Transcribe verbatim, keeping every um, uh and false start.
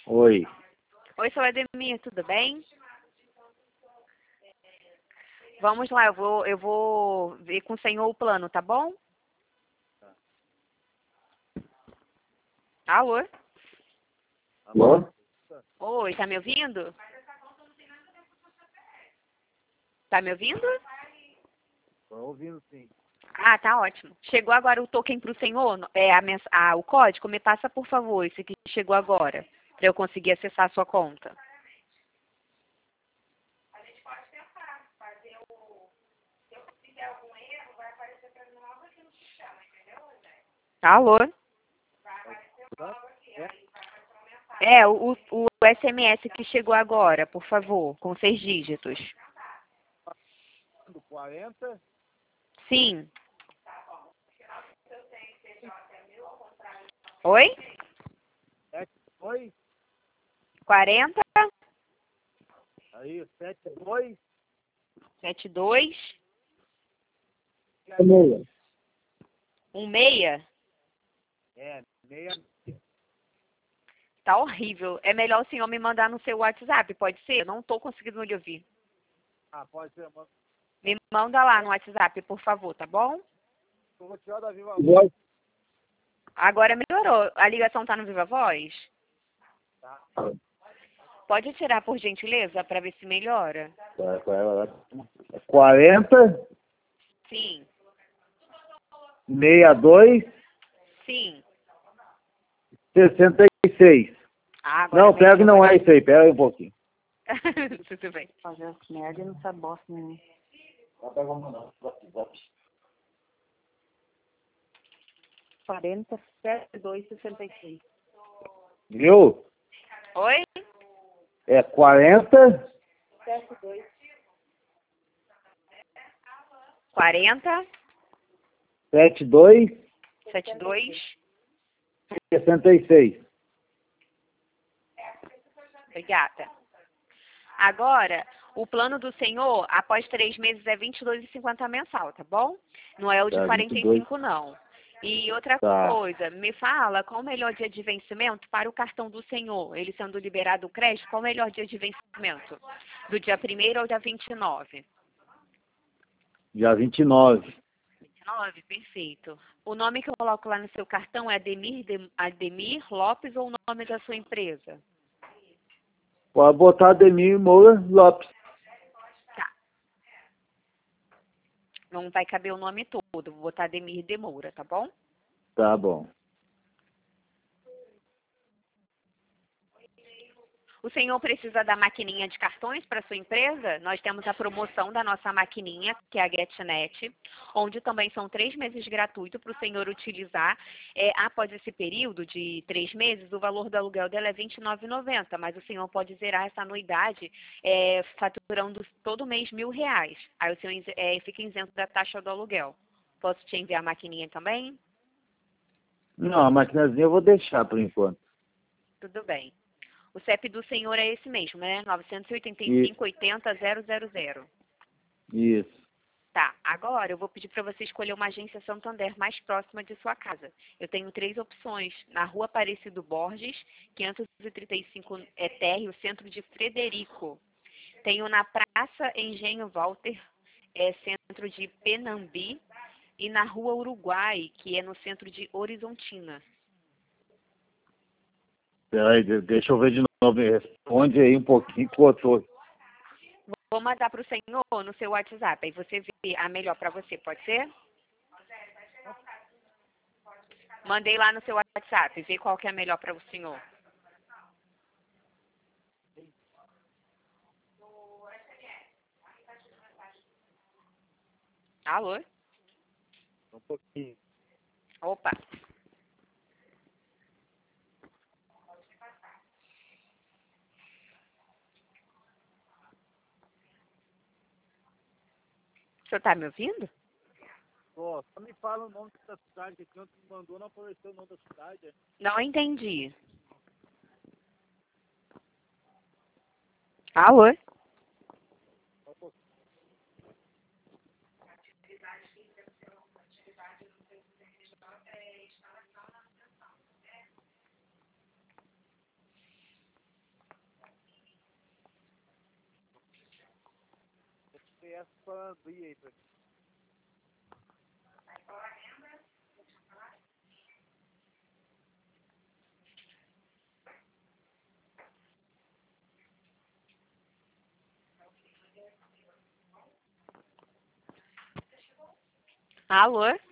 Oi. Oi, seu Ademir, tudo bem? Vamos lá, eu vou, eu vou ver com o senhor o plano, tá bom? Alô? Alô? Oi, tá me ouvindo? Tá me ouvindo? Tô ouvindo sim. Ah, tá ótimo. Chegou agora o token pro senhor? É, a mens ah, o código? Me passa, por favor, esse que chegou agora, para eu conseguir acessar a sua conta. Alô? É, o, o S M S que chegou agora, por favor, com seis dígitos. quarenta, Sim. Oi? sete, dois, quarenta, aí, sete, dois, setenta e dois, meia. sessenta. É, meia. Tá horrível. É melhor o senhor me mandar no seu WhatsApp, pode ser? Eu não tô conseguindo lhe ouvir. Ah, pode ser, mano. Me manda lá no WhatsApp, por favor, tá bom? Eu vou tirar da Viva Voz. Agora melhorou. A ligação tá no Viva Voz? Tá. Pode tirar, por gentileza, para ver se melhora? quarenta, Sim, sessenta e dois, sim. sessenta e seis. Ah, agora Não, pega que melhorou não é bastante. isso aí, pera aí um pouquinho. Tudo bem. Fazer as merda e não sabe bosta nenhuma. Não pega uma não. quarenta, setenta e dois, sessenta e seis. Viu? Oi? É quarenta, setenta e dois. quarenta, setenta e dois, setenta e dois. sessenta e seis. Obrigada. Agora, o plano do senhor, após três meses, é vinte e dois e cinquenta mensal, tá bom? Não é o de Tá, quarenta e vinte e dois. cinco não. E outra Tá. coisa, me fala qual o melhor dia de vencimento para o cartão do senhor? Ele sendo liberado o crédito, qual o melhor dia de vencimento? Do dia primeiro ao dia vinte e nove? Dia vinte e nove. vinte e nove, perfeito. O nome que eu coloco lá no seu cartão é Ademir, de, Ademir Lopes ou o nome da sua empresa? Pode botar Ademir Moura Lopes. Tá. Não vai caber o nome todo, vou botar Ademir de Moura, tá bom? Tá bom. O senhor precisa da maquininha de cartões para sua empresa? Nós temos a promoção da nossa maquininha, que é a GetNet, onde também são três meses gratuito para o senhor utilizar. É, após esse período de três meses, o valor do aluguel dela é vinte e nove reais e noventa centavos, mas o senhor pode zerar essa anuidade é, faturando todo mês mil reais. Aí o senhor é, fica isento da taxa do aluguel. Posso te enviar a maquininha também? Não, a maquinazinha eu vou deixar por enquanto. Tudo bem. O C E P do senhor é esse mesmo, né? nove oito Isso. cinco, oito zero, zero zero zero. Isso. Tá, agora eu vou pedir para você escolher uma agência Santander mais próxima de sua casa. Eu tenho três opções. Na rua Aparecido Borges, quinhentos e trinta e cinco é térreo, centro de Frederico. Tenho na Praça Engenho Walter, é centro de Penambi. E na rua Uruguai, que é no centro de Horizontina. Peraí, de- deixa eu ver de novo. Me responde aí um pouquinho que eu tô. Vou mandar para o senhor no seu WhatsApp, aí você vê a melhor para você, pode ser? Mandei lá no seu WhatsApp, vê qual que é a melhor para o senhor. Alô? Um pouquinho. Opa. O senhor tá me ouvindo? Ó, só me fala o nome da cidade, que quando me mandou não apareceu o nome da cidade. Não entendi. Alô? essa para abrir aí pra mim. Alô?